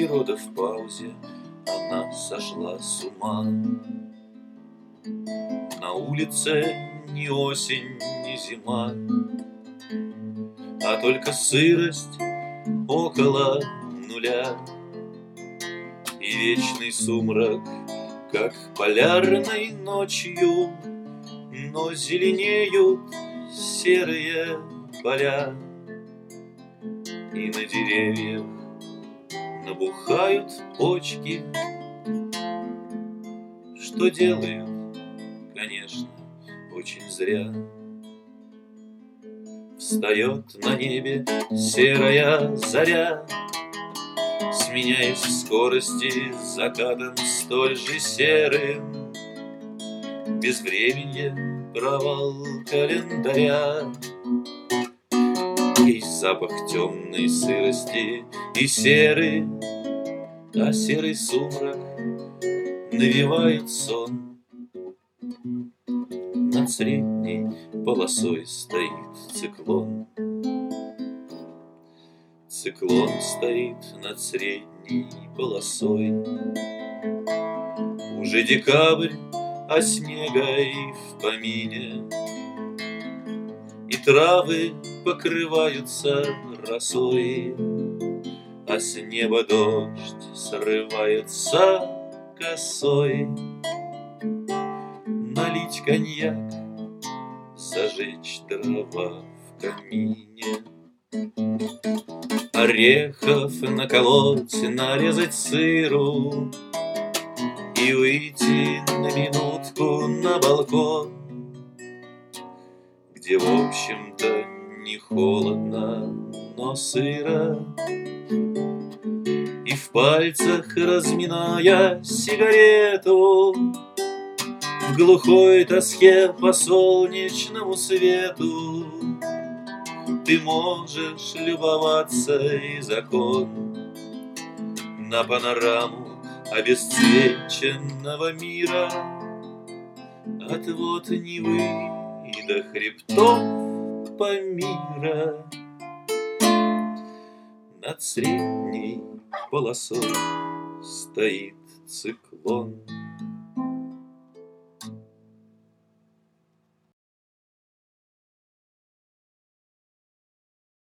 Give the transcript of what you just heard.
Природа в паузе, она сошла с ума. На улице ни осень, ни зима, а только сырость около нуля. И вечный сумрак, как полярной ночью, но зеленеют серые поля. И на деревьях набухают почки, что делают, конечно, очень зря. Встает на небе серая заря, сменяясь в скорости с закатом столь же серым. Безвременье, провал календаря, и запах темной сырости и серы, а серый сумрак навевает сон. Над средней полосой стоит циклон. Циклон стоит над средней полосой. Уже декабрь, а снега и в помине, и травы покрываются росой, а с неба дождь срывается косой. Налить коньяк, зажечь дрова в камине, орехов наколоть, нарезать сыру и выйти на минутку на балкон, где, в общем-то, не холодно, но сыро. И в пальцах, разминая сигарету, в глухой тоске по солнечному свету, ты можешь любоваться из окон на панораму обесцвеченного мира, от вод Невы и до хребтов Памира. Над средней полосой стоит циклон.